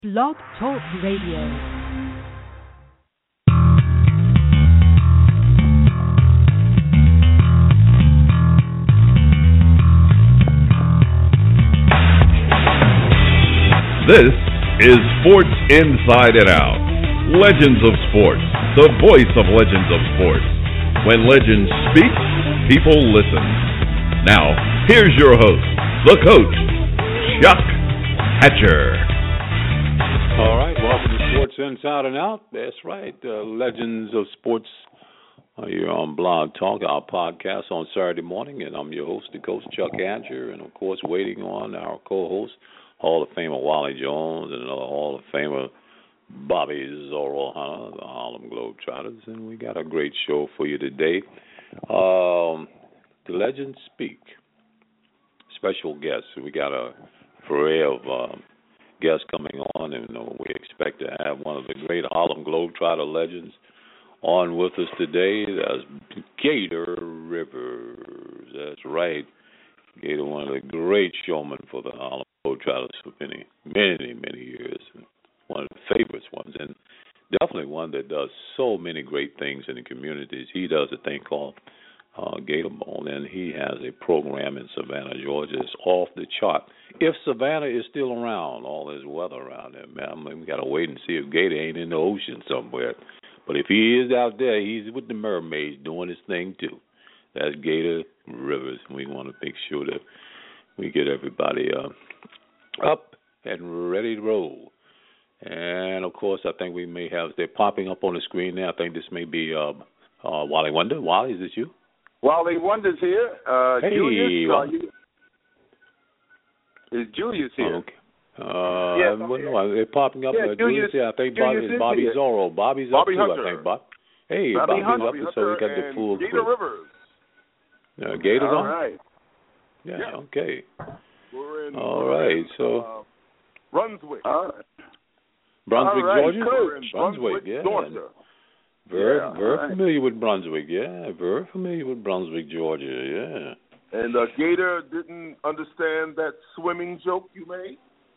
Blog Talk Radio. This is Sports Inside and Out. Legends of Sports, the voice of Legends of Sports. When legends speak, people listen. Now, here's your host, the coach, Chuck Hatcher. All right, welcome to Sports Inside and Out. That's right, Legends of Sports. You're on Blog Talk, our podcast on Saturday morning, and I'm your host, the coach, Chuck Hatcher, and of course, waiting on our co-host, Hall of Famer Wally Jones, and another Hall of Famer Bobby Zorro Hunter, the Harlem Globetrotters, and we got a great show for you today. The Legends Speak. Special guests. We got a array of guests coming on, and we expect to have one of the great Harlem Globetrotter legends on with us today. That's Gator Rivers. That's right. Gator, one of the great showmen for the Harlem Globetrotters for many years. One of the favorites ones, and definitely one that does so many great things in the communities. He does a thing called Gator Bowl, and he has a program in Savannah, Georgia. It's off the chart. If Savannah is still around, all this weather around there, man, I mean, we got to wait and see if Gator ain't in the ocean somewhere. But if he is out there, he's with the mermaids doing his thing too. That's Gator Rivers. We want to make sure that we get everybody up and ready to roll. And, of course, I think we may have, they're popping up on the screen now. I think this may be Wally Wonder. Wally, is this you? Wally Wonder's here. Hey, Julius, is Julius here? Okay. Yes, no, they're popping up. Yeah, Julius here. I think Bobby Zorro. Bobby's Bobby up Hunter. too, I think. Hey, Bobby's Hunter. up, so we got the full Gator crew. Rivers. Gator's All on? right. Yeah, okay. We're in, All right, so. Brunswick. Brunswick, right, Georgia? Brunswick, yeah. Georgia. Very familiar with Brunswick, yeah. Very familiar with Brunswick, Georgia, yeah. And Gator didn't understand that swimming joke you made?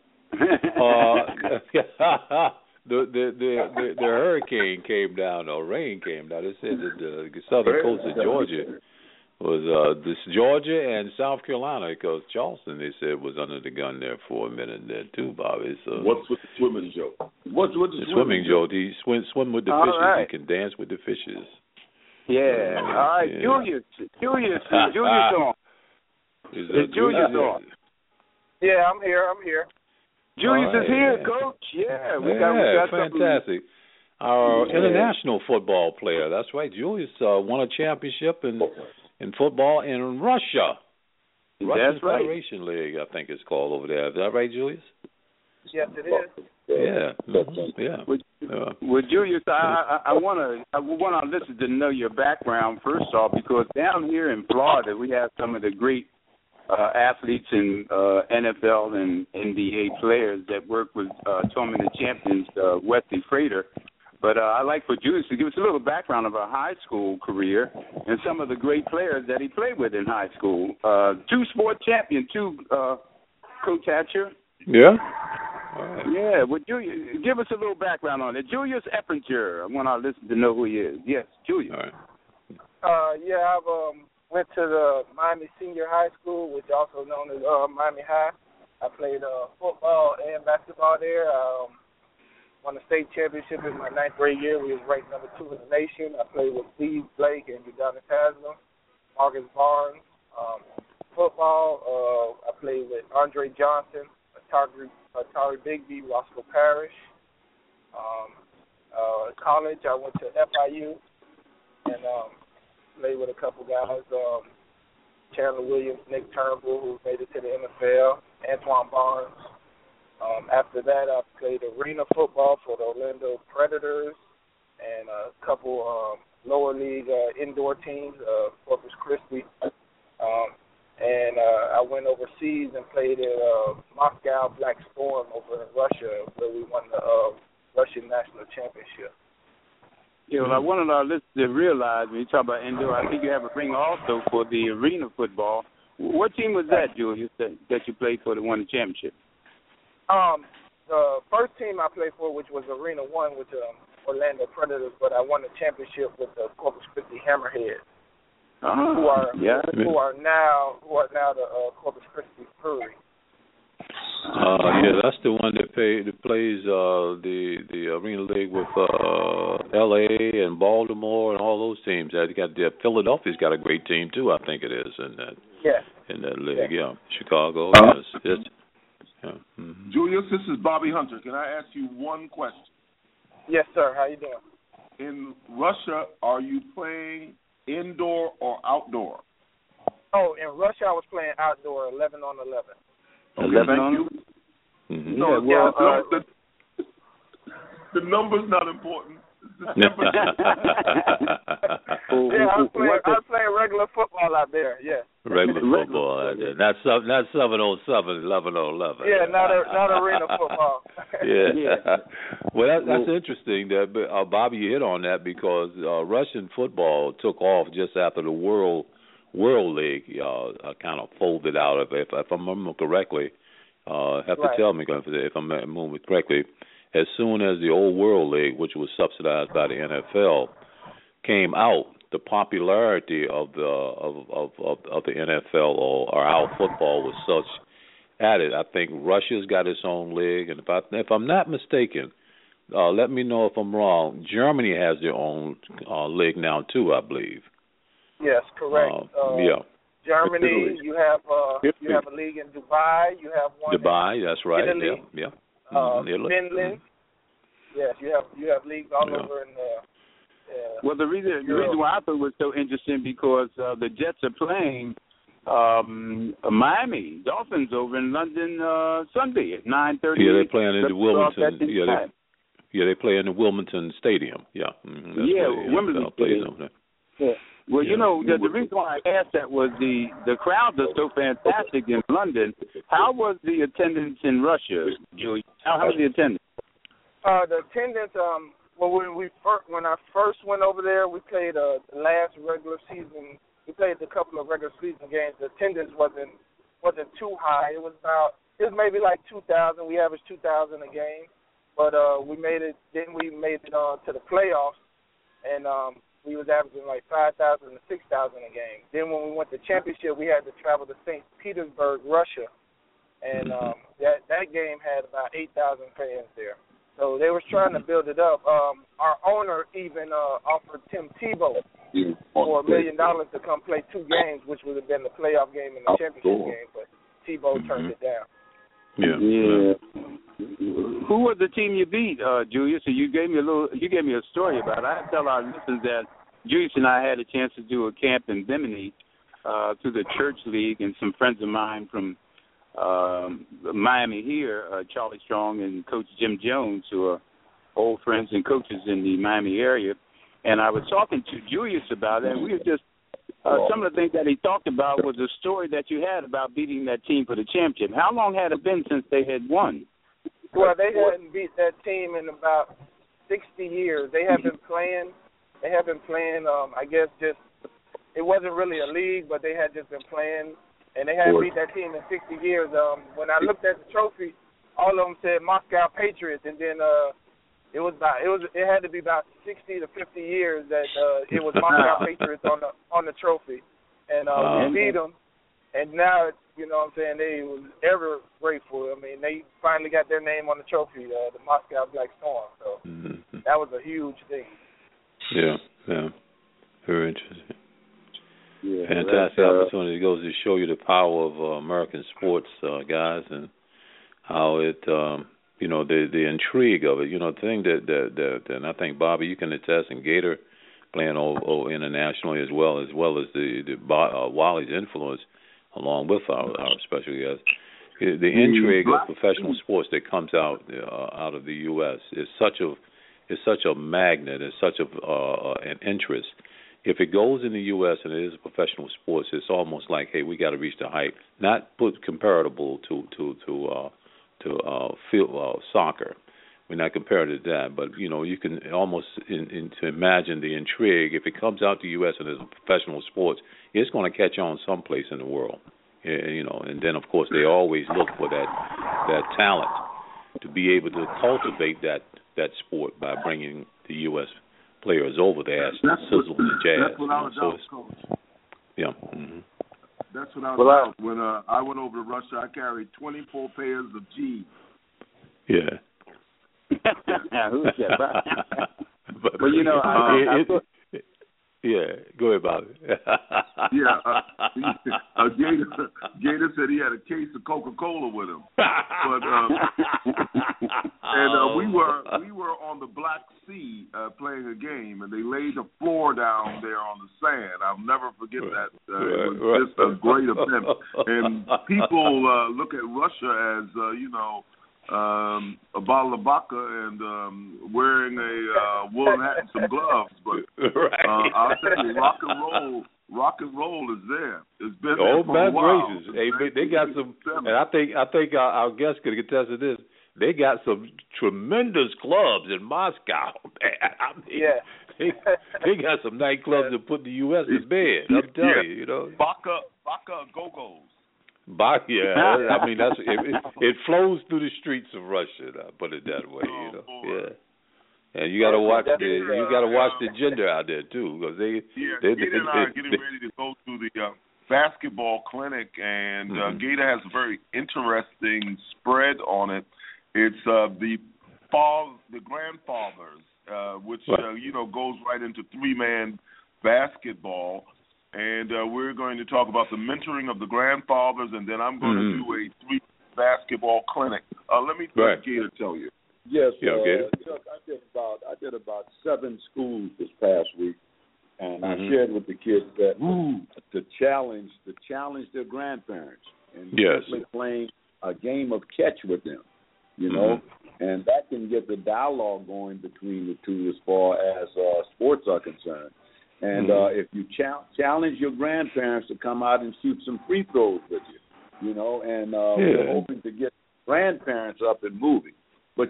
The hurricane came down, or rain came down. It said that the southern coast of Georgia was this Georgia and South Carolina, because Charleston, they said, was under the gun there for a minute there too, Bobby. So what's with the swimming joke? What's the swimming joke? He swim with the All fishes. right. He can dance with the fishes. Yeah. All right, Yeah. Julius on. Is Julius on? Yeah, I'm here. Julius All right, is here, yeah. Coach. Yeah, we Yeah, got something. fantastic. Our Yeah. international football player. That's right. Julius won a championship in football in Russia. Russian That's right. Federation League, I think it's called over there. Is that right, Julius? Yes, it is. Yeah. Mm-hmm. Yeah. Well, Julius, I want our listeners to know your background first off, because down here in Florida we have some of the great athletes and NFL and NBA players that work with tournament champions, Wesley Frater. But I'd like for Julius to give us a little background of a high school career and some of the great players that he played with in high school. Two-sport champion, Coach Hatcher. Yeah. All right. Yeah, would you give us a little background on it? Julius Eppinger. I want our listeners to know who he is. Yes, Julius. All right. Yeah, I've went to the Miami Senior High School, which is also known as Miami High. I played football and basketball there. Won the state championship in my 9th grade year. We was ranked number 2 in the nation. I played with Steve Blake and Udonis Haslam, Marcus Barnes. Football, I played with Andre Johnson, Atari Bigby, Roscoe Parrish. College, I went to FIU and played with a couple guys, Chandler Williams, Nick Turnbull, who made it to the NFL, Antoine Barnes. After that, I played arena football for the Orlando Predators and a couple lower league indoor teams, Corpus Christi. And I went overseas and played at Moscow Black Storm over in Russia, where we won the Russian national championship. Yeah, well, I wanted our listeners to realize when you talk about indoor, I think you have a ring also for the arena football. What team was that, Julius, that you played for that won the championship? the first team I played for, which was Arena One, with the Orlando Predators, but I won the championship with the Corpus Christi Hammerheads, who are now the Corpus Christi Brewery. Yeah, that's the one that plays the Arena League with L.A. and Baltimore and all those teams. Philadelphia's got a great team too, I think it is, in that league. Yeah, Chicago. Yes. Yeah. Mm-hmm. Julius, this is Bobby Hunter. Can I ask you one question? Yes, sir. How you doing? In Russia, are you playing indoor or outdoor? Oh, in Russia, I was playing outdoor, 11 on 11. Okay, thank you. Mm-hmm. No, the number's not important. I was playing regular football out there. Yeah. Regular football out there. Not 7-on-7, 11-on-11. Yeah, not arena football. Yeah. Well, that's interesting. That Bobby, you hit on that because Russian football took off just after the World League kind of folded out of it. If I remember correctly, have to tell me if I'm moving correctly. As soon as the old World League, which was subsidized by the NFL, came out, the popularity of the NFL or our football was such at it. I think Russia's got its own league, and if I'm not mistaken, let me know if I'm wrong. Germany has their own league now too, I believe. Yes, correct. Germany, you have a league in Dubai. You have one Dubai, that's right. Italy. Yeah. Finland. Yes, you have leagues all over in well, the reason why I thought it was so interesting because the Jets are playing Miami Dolphins over in London Sunday at 9:30. Yeah, they're playing in the Wilmington. They play in the Wilmington Stadium. Yeah. Wimbledon Stadium. Yeah. Well, the reason why I asked that was the crowds are so fantastic in London. How was the attendance in Russia, Julie? How was the attendance? The attendance, when I first went over there, we played the last regular season. We played a couple of regular season games. The attendance wasn't too high. It was maybe like 2,000. We averaged 2,000 a game, but we made it. Then we made it to the playoffs, and we was averaging like 5,000 to 6,000 a game. Then when we went to championship, we had to travel to St. Petersburg, Russia, and that game had about 8,000 fans there. So they was trying to build it up. Our owner even offered Tim Tebow for $1 million to come play 2 games, which would have been the playoff game and the championship game, but Tebow turned it down. Yeah. Who was the team you beat, Julius? So you gave me a story about it. I tell our listeners that Julius and I had a chance to do a camp in Bimini through the church league, and some friends of mine from Miami here, Charlie Strong and Coach Jim Jones, who are old friends and coaches in the Miami area. And I was talking to Julius about it, and we were just some of the things that he talked about was a story that you had about beating that team for the championship. How long had it been since they had won? Well, they hadn't beat that team in about 60 years. They have been playing. I guess just it wasn't really a league, but they had just been playing, and they hadn't beat that team in 60 years. When I looked at the trophy, all of them said Moscow Patriots, and then it had to be about 60 to 50 years that it was Moscow Patriots on the trophy, and we beat them, and now you know what I'm saying, they was ever grateful. I mean, they finally got their name on the trophy, the Moscow Black Storm. So that was a huge thing. Yeah. Very interesting. Yeah, fantastic opportunity. It goes to show you the power of American sports, guys, and how it, the intrigue of it. You know, the thing that and I think, Bobby, you can attest, and Gator playing internationally as well as the Wally's influence, along with our special guests. The intrigue of professional sports that comes out of the U.S. is such a magnet, is such an interest. If it goes in the U.S. and it is a professional sports, it's almost like, hey, we got to reach the height. Not put comparable to field soccer. We're not comparing to that, but you can almost to imagine the intrigue. If it comes out to the U.S. and it's a professional sports, it's going to catch on someplace in the world. And then of course they always look for that talent to be able to cultivate that sport by bringing the U.S. players over there as Sizzle and Jazz. That's what I was out, Coach. Yeah. Mm-hmm. That's what I was out. When I went over to Russia, I carried 24 pairs of jeans. Yeah. Who's that? Well, you know, yeah, go ahead, Bobby. Gator said he had a case of Coca-Cola with him. But we were on the Black Sea playing a game, and they laid the floor down there on the sand. I'll never forget that. It was just a great event. And people look at Russia as a bottle of vodka and wearing a woolen hat and some gloves, but I'll tell you, rock and roll is there. It's been there for a while. Hey, they got some, and I think our guest could attest to this. They got some tremendous clubs in Moscow, man. I mean, they got some nightclubs that put the U.S. to bed. I'm telling you, Vodka go-go's. Yeah, I mean it flows through the streets of Russia. I put it that way, Yeah, and you got to watch the gender out there too, because Gator and I are getting ready to go to the basketball clinic, and Gator has a very interesting spread on it. It's the grandfathers, which goes right into 3-man basketball. And we're going to talk about the mentoring of the grandfathers, and then I'm going to do a 3 basketball clinic. Let me Gator tell you. Yes, Gator. Chuck, I did about 7 schools this past week, and I shared with the kids that to challenge their grandparents and simply playing a game of catch with them, and that can get the dialogue going between the two as far as sports are concerned. And if you challenge your grandparents to come out and shoot some free throws with you, and we're hoping to get grandparents up and moving. But,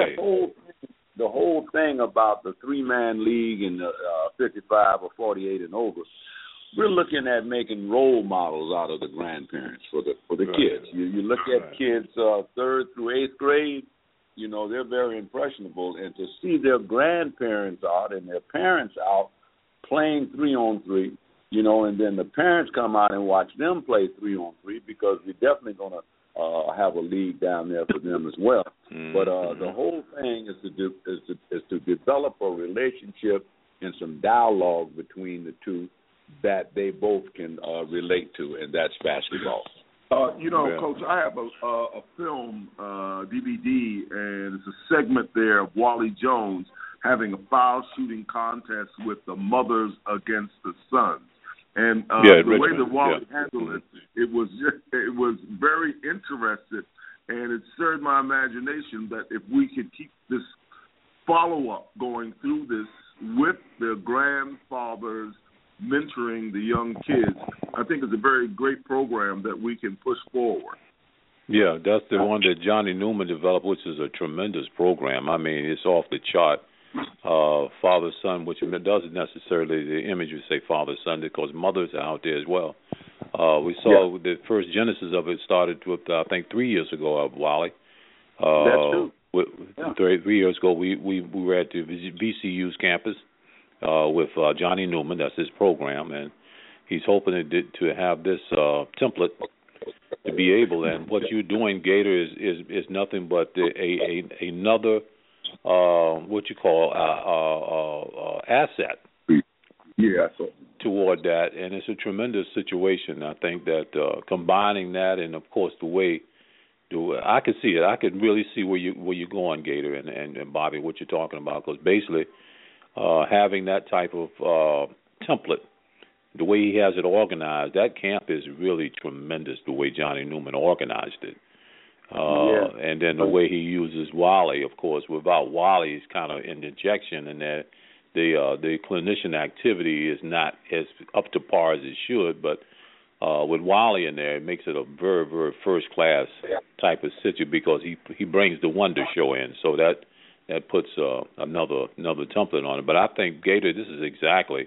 the whole thing about the 3-man league and the 55 or 48 and over, we're looking at making role models out of the grandparents for the kids. You look at kids 3rd through 8th grade, they're very impressionable. And to see their grandparents out and their parents out playing 3-on-3, and then the parents come out and watch them play 3-on-3, because we're definitely going to have a league down there for them as well. But the whole thing is to develop a relationship and some dialogue between the two that they both can relate to, and that's basketball. Coach, I have a film DVD, and it's a segment there of Wally Jones having a foul shooting contest with the mothers against the sons. And the way that Wally handled it, it was very interesting, and it stirred my imagination that if we could keep this follow-up going through this with the grandfathers mentoring the young kids, I think it's a very great program that we can push forward. Yeah, that's the one that Johnny Newman developed, which is a tremendous program. I mean, it's off the chart. Father-son, which doesn't necessarily, the image would say father-son, because mothers are out there as well. We saw the first genesis of it started with, I think, 3 years ago, Wally. That's true. 3 years ago, we were at the VCU's campus with Johnny Newman. That's his program, and he's hoping to have this template to be able. And what you're doing, Gator, is nothing but another what you call asset toward that, and it's a tremendous situation. I think that combining that, and of course the way I can see it, I can really see where you're going, Gator, and Bobby, what you're talking about, because basically having that type of template, the way he has it organized, that camp is really tremendous. The way Johnny Newman organized it. And then the way he uses Wally, of course, without Wally's kind of interjection, and that the clinician activity is not as up to par as it should, but with Wally in there, it makes it a very, very first-class type of situation, because he brings the wonder show in, so that puts another template on it. But I think, Gator, this is exactly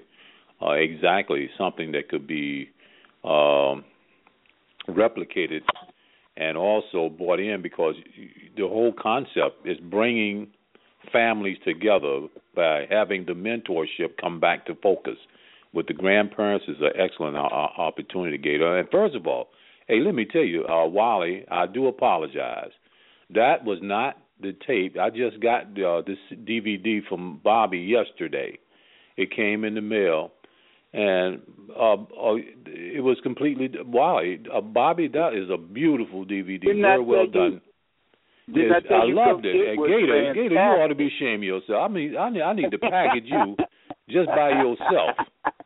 something that could be replicated and also brought in because the whole concept is bringing families together by having the mentorship come back to focus. With the grandparents is an excellent opportunity, Gator. And first of all, hey, let me tell you, Wally, I do apologize. That was not the tape. I just got this DVD from Bobby yesterday. It came in the mail, and it was completely Wally. Bobby, that is a beautiful DVD. Very well done. I loved it. And Gator, you ought to be ashamed of yourself. I mean, I need to package you just by yourself.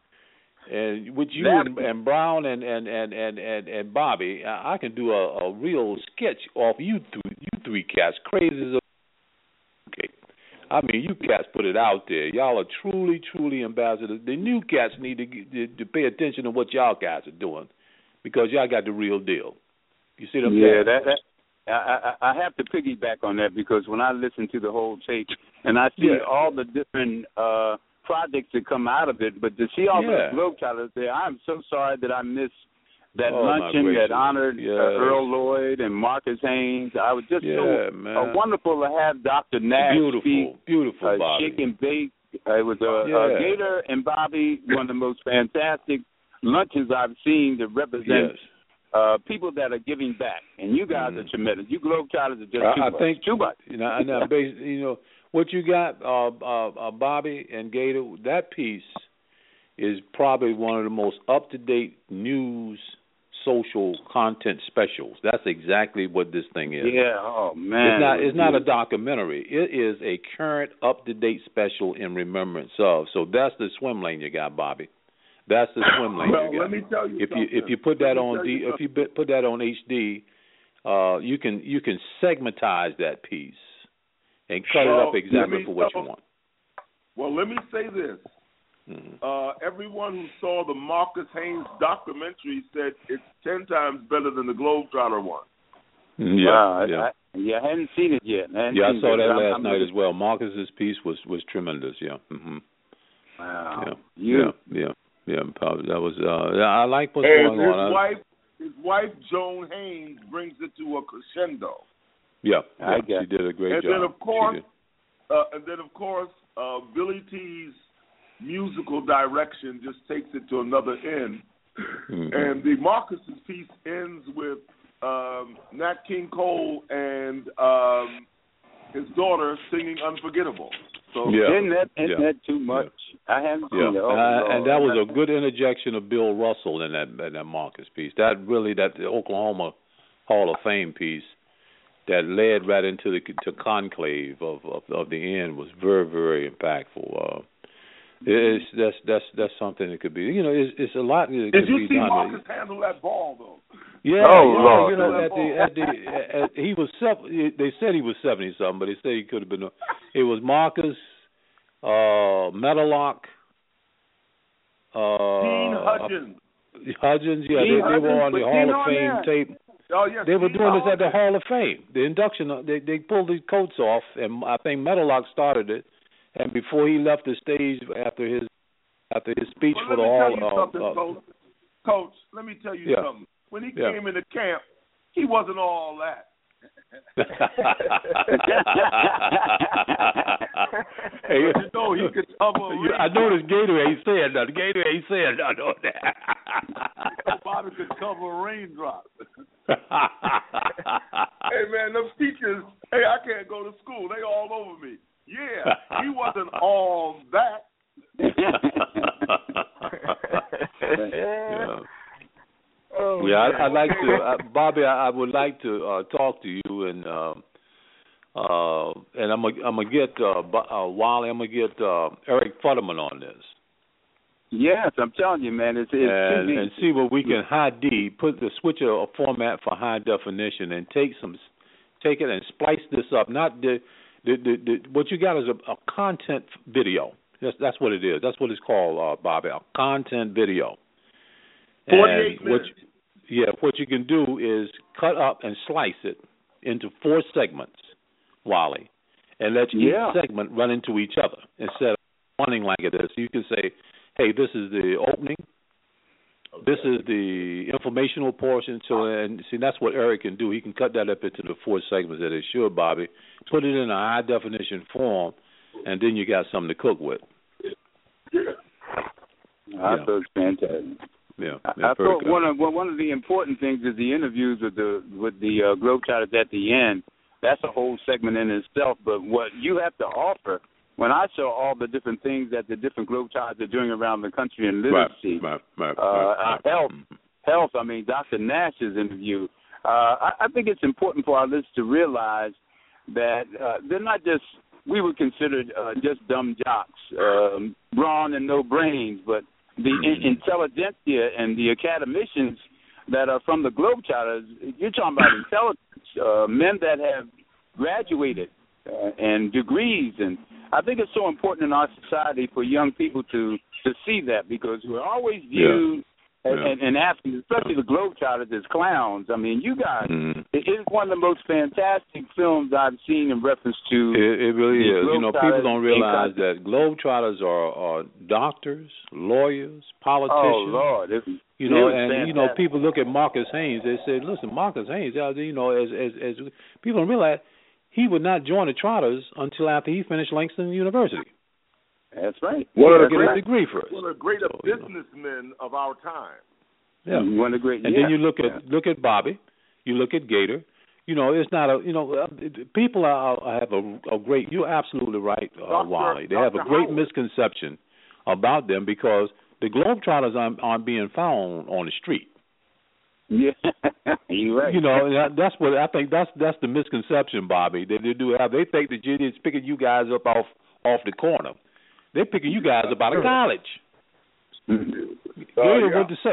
And with you and Brown and Bobby, I can do a real sketch off you three cats. Crazy as a okay. I mean, you cats put it out there. Y'all are truly, truly ambassadors. The new cats need to pay attention to what y'all guys are doing because y'all got the real deal. You see what I'm saying? I have to piggyback on that because when I listen to the whole tape and I see all the different projects that come out of it, but to see all the Globetrotters there, I'm so sorry that I missed that luncheon that honored Earl Lloyd and Marcus Haynes. I was just so wonderful to have Dr. Nash speak. Beautiful, Bobby. Shake and Bake. It was Gator and Bobby, one of the most fantastic luncheons I've seen that represent people that are giving back. And you guys are tremendous. You Globetrotters are just too much. You know, what you got, Bobby and Gator, that piece is probably one of the most up-to-date news social content specials. That's exactly what this thing is. Yeah, oh, man. It's not a documentary. It is a current, up-to-date special in remembrance of. So that's the swim lane you got, Bobby. That's the swim lane you got. Let me tell you if you put that on if you put that on HD, you can segmentize that piece and cut it up exactly for what you want. Well, let me say this. Everyone who saw the Marcus Haynes documentary said it's 10 times better than the Globetrotter one. I hadn't seen it yet. I saw that last night as well. Marcus's piece was tremendous. Wow. That was. I like what's going on. His wife Joan Haynes brings it to a crescendo. She did a great job. And then of course, Billy T's musical direction just takes it to another end. And the Marcus's piece ends with Nat King Cole and his daughter singing "Unforgettable." So isn't that too much? I haven't seen it. And that was a good interjection of Bill Russell in that Marcus piece. That the Oklahoma Hall of Fame piece that led right into the conclave of the end was very, very impactful. That's something that could be. You know, it's a lot that could be done. Did you see Marcus handle that ball though? Yeah. Lord. You know, he was they said he was 70-something, but they said he could have been. It was Marcus, Medalock, Dean Hudgens. They were on the Hall of Fame tape. Oh, yes, they were doing this at the Hall of Fame. The induction, they pulled his coats off, and I think Medalock started it. And before he left the stage after his speech for the Hall, Coach, let me tell you something. When he came into camp, he wasn't all that. Hey, you know he could cover. I noticed Gator ain't saying nothing. Gator ain't saying nothing on that. Bobby could cover raindrops. Hey man, those teachers. Hey, I can't go to school. They all over me. Yeah, he wasn't all that. I'd like to, Bobby. I would like to talk to you, and I'm gonna get Wally. I'm gonna get Eric Futterman on this. Yes, I'm telling you, man. It's and see what we can switch a format for high definition and take it and splice this up. Not what you got is a content video. That's what it is. That's what it's called, Bobby. A content video. 48 minutes. What you can do is cut up and slice it into 4 segments, Wally, and let each segment run into each other instead of running like it is. You can say, hey, this is the opening. This is the informational portion. So, and see, that's what Eric can do. He can cut that up into the 4 segments that it should, Bobby. Put it in a high definition form, and then you got something to cook with. I thought it's fantastic. Yeah, I thought one of the important things is the interviews with the Globetrotters at the end. That's a whole segment in itself. But what you have to offer, when I saw all the different things that the different Globetrotters are doing around the country in literacy, health. I mean, Dr. Nash's interview. I think it's important for our listeners to realize that they're not just, we were considered just dumb jocks, brawn and no brains, but the intelligentsia and the academicians that are from the Globetrotters. You're talking about intelligence, men that have graduated and degrees, and I think it's so important in our society for young people to see that, because we're always viewed and athletes, especially the Globetrotters, as clowns. I mean, you guys, it is one of the most fantastic films I've seen in reference to. It really is. You know, people don't realize that Globetrotters are doctors, lawyers, politicians. Oh, Lord. You know, and fantastic. You know, people look at Marcus Haynes. They say, "Listen, Marcus Haynes. You know, as people don't realize, he would not join the Trotters until after he finished Langston University. That's right. One of the great degree first. One of the greatest businessmen of our time. Yeah, one of the great. And then you look at Bobby, you look at Gator. You know, it's not a. You know, people have a great. You're absolutely right, Wally. They have a great misconception about them because the Globetrotters aren't being found on the street. Yeah, you're right. You know, that's what I think. That's the misconception, Bobby. They do have. They think that you're just picking you guys up off the corner. They're picking you guys up out of college. Gator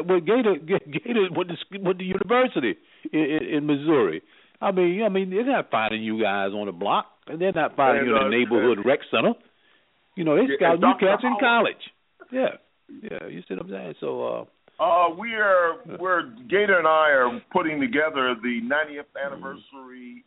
went to university in Missouri. I mean, they're not finding you guys on the block, and they're not finding you in the neighborhood rec center. You know, they scout you cats in college. Yeah, you see what I'm saying? So, we're Gator and I are putting together the 90th anniversary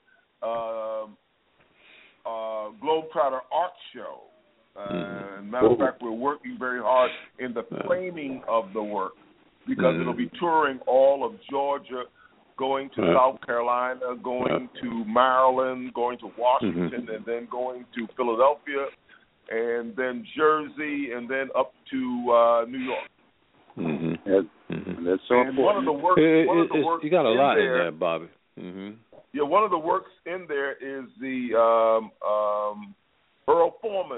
Globetrotter Art Show. Matter of fact, we're working very hard in the framing of the work because it'll be touring all of Georgia, going to South Carolina, going to Maryland, going to Washington, and then going to Philadelphia, and then Jersey, and then up to New York. That's so important. One of the works you got a lot in there, Bobby. Yeah, one of the works in there is the Earl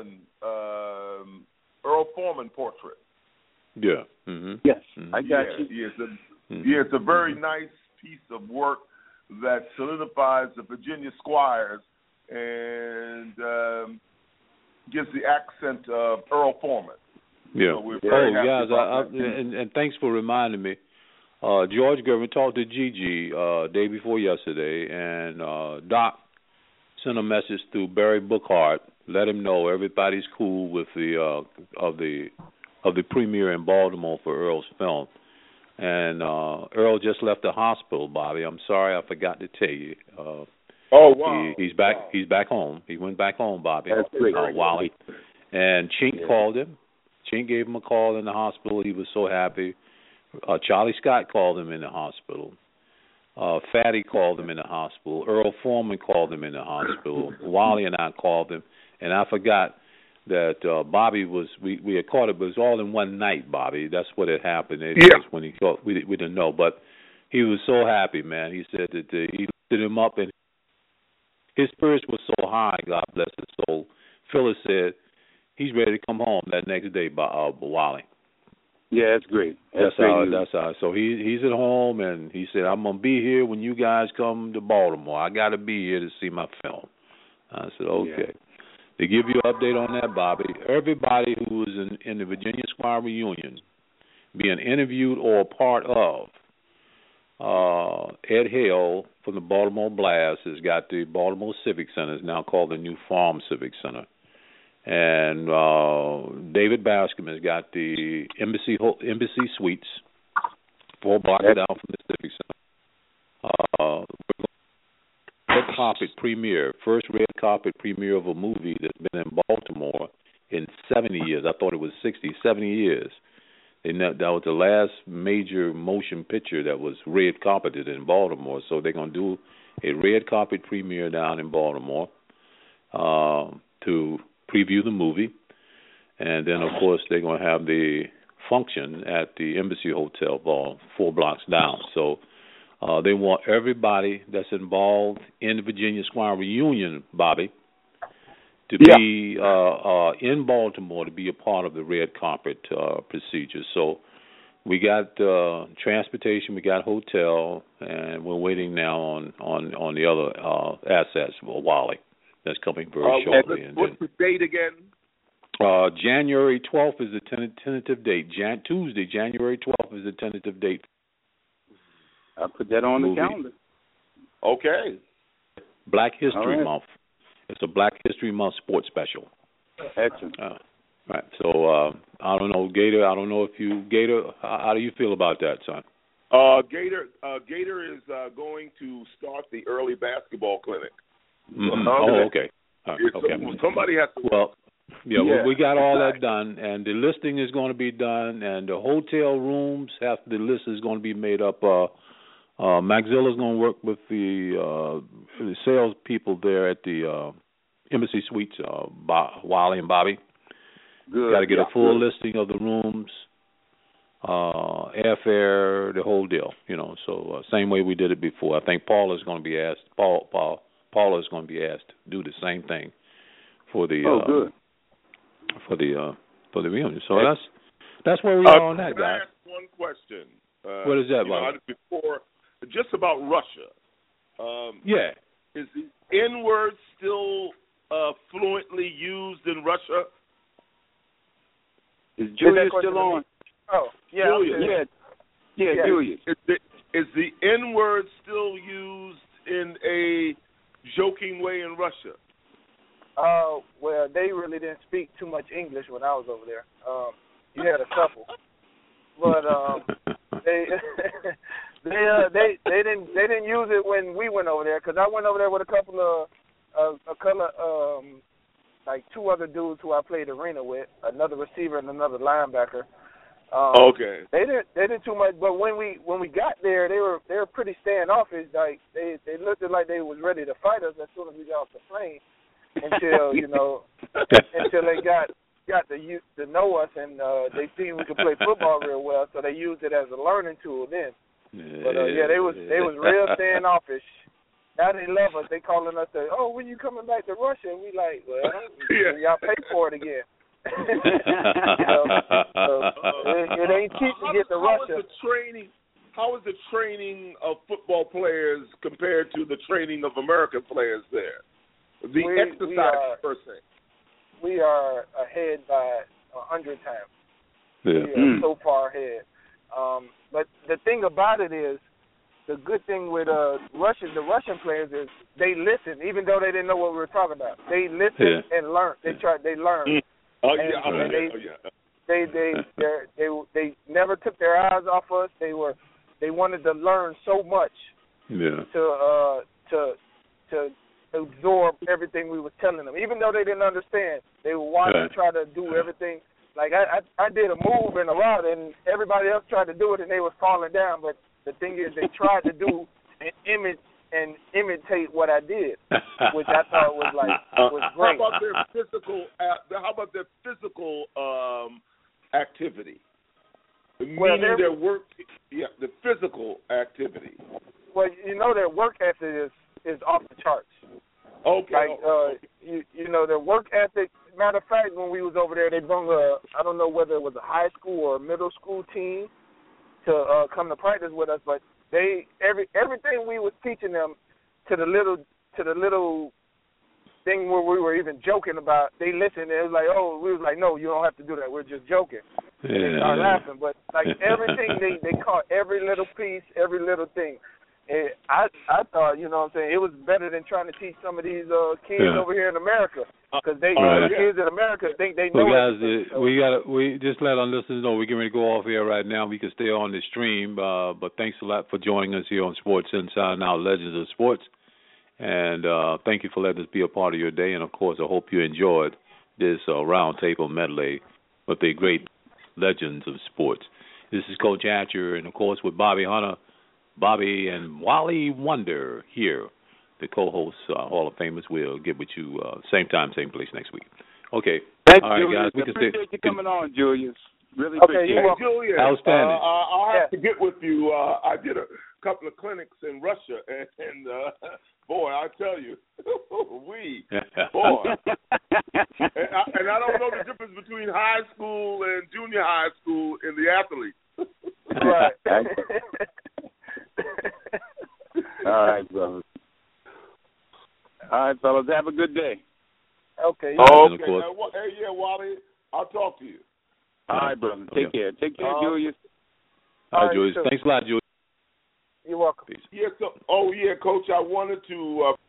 Foreman portrait. Yeah. Yes, I got you. It's a very nice piece of work that solidifies the Virginia Squires and gives the accent of Earl Foreman. Yeah. So we're very happy and thanks for reminding me. George Gervin talked to Gigi day before yesterday, and Doc sent a message through Barry Bookhart. Let him know everybody's cool with the of the premiere in Baltimore for Earl's film. And Earl just left the hospital, Bobby. I'm sorry, I forgot to tell you. Oh wow! He's back. Wow. He's back home. He went back home, Bobby. That's great. Wally. And Chink called him. Chink gave him a call in the hospital. He was so happy. Charlie Scott called him in the hospital. Fatty called him in the hospital. Earl Foreman called him in the hospital. Wally and I called him. And I forgot that Bobby was, we had caught it, but it was all in one night, Bobby. That's what had happened. When he caught, we didn't know. But he was so happy, man. He said that he lifted him up, and his spirits were so high, God bless his soul. Phyllis said he's ready to come home that next day, Wally. Yeah, that's great. That's how. So he's at home, and he said, I'm going to be here when you guys come to Baltimore. I got to be here to see my film. I said, okay. Yeah. To give you an update on that, Bobby, everybody who was in the Virginia Squire reunion being interviewed or a part of, Ed Hale from the Baltimore Blast has got the Baltimore Civic Center. It's now called the New Farm Civic Center. And David Bascom has got the Embassy Suites, 4 blocks down from the Civic Center. Red carpet premiere, first red carpet premiere of a movie that's been in Baltimore in 70 years. I thought it was 60, 70 years. That was the last major motion picture that was red carpeted in Baltimore. So they're going to do a red carpet premiere down in Baltimore to preview the movie. And then, of course, they're going to have the function at the Embassy Hotel, 4 blocks down. So they want everybody that's involved in the Virginia Squire reunion, Bobby, to be in Baltimore to be a part of the red carpet procedure. So we got transportation, we got hotel, and we're waiting now on the other assets for Wally. That's coming very shortly. What's the date again? January 12th is the tentative date. Tuesday, January 12th is the tentative date. I'll put that on the calendar. Okay. Black History Month. It's a Black History Month sports special. Excellent. Right. So I don't know, Gator. I don't know if you, Gator. How do you feel about that, son? Gator is going to start the early basketball clinic. Mm-hmm. Okay. Okay. Somebody has to. Well, we got all that done, and the listing is going to be done, and the hotel rooms the list is going to be made up. Maxilla is going to work with the sales people there at the Embassy Suites, Wally and Bobby. Good. Got to get a full listing of the rooms, airfare, the whole deal. So same way we did it before. I think Paula is going to be asked. Paula is going to be asked to do the same thing for the good. For the reunion. So that's where we are on that, guys. I ask one question? What is that, Bob? Before, just about Russia. Is the N-word still fluently used in Russia? Is Julius still on? Oh, yeah. Julius. Yeah, Julius. Is the N-word still used in a joking way in Russia? Well, they really didn't speak too much English when I was over there. You had a couple, but they didn't use it when we went over there, because I went over there with a couple of like 2 other dudes who I played arena with, another receiver and another linebacker. Okay. They didn't too much, but when we got there, they were pretty standoffish. Like they looked like they was ready to fight us as soon as we got off the plane. Until until they got to know us, and they seen we could play football real well, so they used it as a learning tool then. But they was real standoffish. Now they love us. They calling us, when you coming back to Russia? And we like, well, y'all pay for it again. It ain't cheap to get to Russia. How is the training of football players compared to the training of American players there? The exercise per se. We are ahead by 100 times. Yeah. We are so far ahead. But the thing about it is, the good thing with the Russian players is they listen, even though they didn't know what we were talking about. They listen and learn. They learn. They never took their eyes off us. They wanted to learn so much. To absorb everything we were telling them. Even though they didn't understand, they would watch and try to do everything. Like I did a move in a route, and everybody else tried to do it, and they were falling down. But the thing is, they tried to do and imitate what I did, which I thought was great. How about their physical activity? Meaning their work, the physical activity. Well, their work ethic is off the charts. Okay. Like, their work ethic. Matter of fact, when we was over there, they brought I don't know whether it was a high school or a middle school team to come to practice with us, but everything we was teaching them to the little thing where we were even joking about, they listened. It was like, we was like, no, you don't have to do that. We're just joking. And they started laughing, but like everything they caught every little piece, every little thing. And I thought, it was better than trying to teach some of these kids over here in America, because kids in America think they know. So guys, we just let our listeners know we're getting ready to go off here right now. We can stay on the stream, but thanks a lot for joining us here on Sports Inside Now, Legends of Sports, and thank you for letting us be a part of your day. And of course, I hope you enjoyed this roundtable medley with the great Legends of Sports. This is Coach Hatcher, and, of course, with Bobby Hunter, Bobby and Wally Wonder here, the co-hosts, Hall of Famers. We'll get with you same time, same place next week. Okay. Thanks, all right, Julius. guys. Appreciate you coming on, Julius. Really appreciate it. Julius, outstanding. I'll have to get with you. I did a couple of clinics in Russia, and boy, I tell you, boy. and I don't know the difference between high school and junior high school in the athletes. Right. All right, brothers. All right, fellas. Have a good day. Okay. Okay. Yeah, Wally, I'll talk to you. All right, brother. Take care. Take care, Julius. All right, Julius. Thanks a lot, Julius. You're welcome. Peace. Yeah, Coach, I wanted to